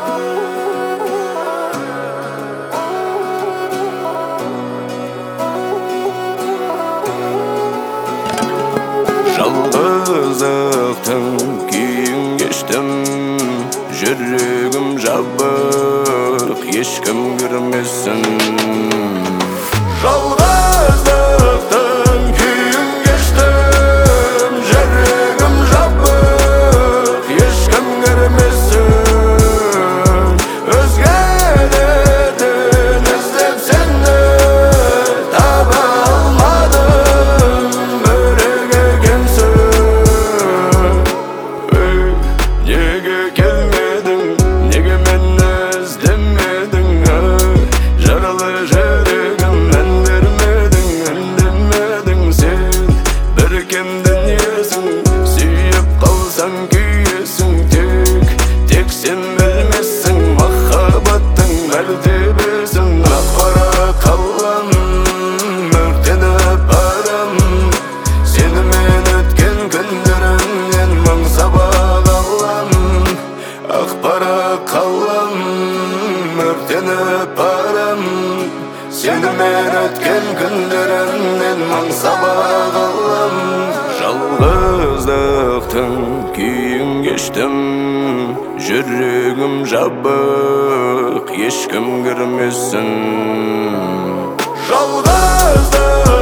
Жалғыздықтың күйін кештім, жүрегім жабық, ешкім кірмесін. Жалғыздықтың күйін кештім, жүрегім жабық, ешкім кірмесін. Өзгелерден іздеп сені таба алмадым, бөлек екенсің. Неге келмедің, неге мені іздемедің? Жаралы жүрегімнен бермедің, үндемедің сен. Бір кемдің есің, сүйіп қалсаң күйесің. Тек сен білмессің махаббаттың мәртебесін. Ақ-қара қалам, өртеніп барам, сенімен өткен күндерімнен мың сабақ алам. Ақ-қара қалам, өртеніп барам, сенімен өткен күндерімнен мың сабақ алам. Жалғыздықтың күйін кештім, жүрегім жабық, ешкім кірмесін. Жалғыздық